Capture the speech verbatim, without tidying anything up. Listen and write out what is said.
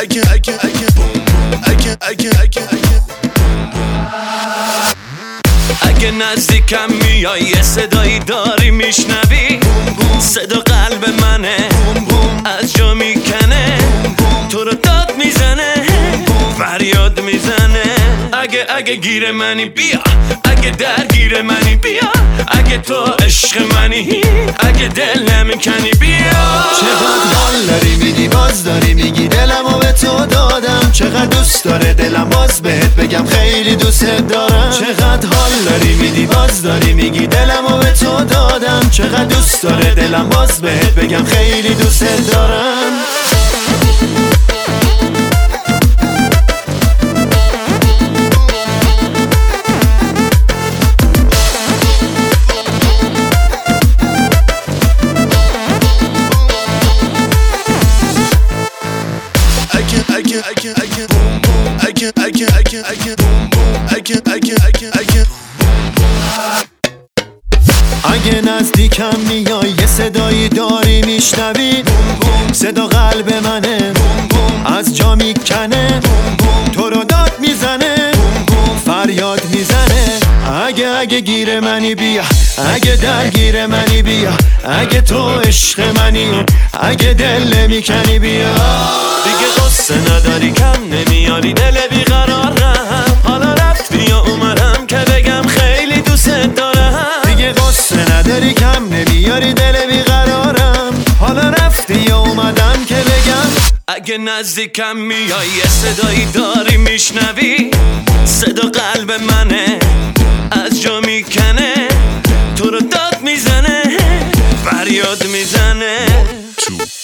اگه اگه اگه اگه اگه اگه اگه نزدیکم میای یه صدایی داری میشنوی، صدا قلب منه از جا میکنه، تو رو داد میزنه فریاد میزنه. اگه اگه گیر منی بیا، اگه درگیر منی بیا، اگه تو عشق منی، اگه دل نمیکنی بیا. چقدر حال داری میدی باز داری میگی دلمو به تو دادم، چقدر دوست داره دلم باز بهت بگم خیلی دوست دارم. چقدر حال داری میدی باز داری میگی دلمو به تو دادم، چقدر دوست داره دلم باز بهت بگم خیلی دوست دارم. اگه نزدیکم میای یه صدایی داری میشنوی، صدا قلب منه از جا میکنه، تو رو داد میزنه فریاد میزنه. اگه اگه گیر منی بیا، اگه درگیر منی بیا، اگه تو عشق منی، اگه دل نمیکنی بیا. دیگه قصه نداری کم نمیاری دل بیقرارم، حالا رفتی یا اومدم که بگم خیلی دوست دارم. دیگه قصه نداری کم نمیاری دل بیقرارم، حالا رفتی یا اومدم که بگم. اگه نزدیکم میای یه صدایی داری میشنوی، صدا قلب منه از جا میکنه، تو رو داد میزنه فریاد میزنه.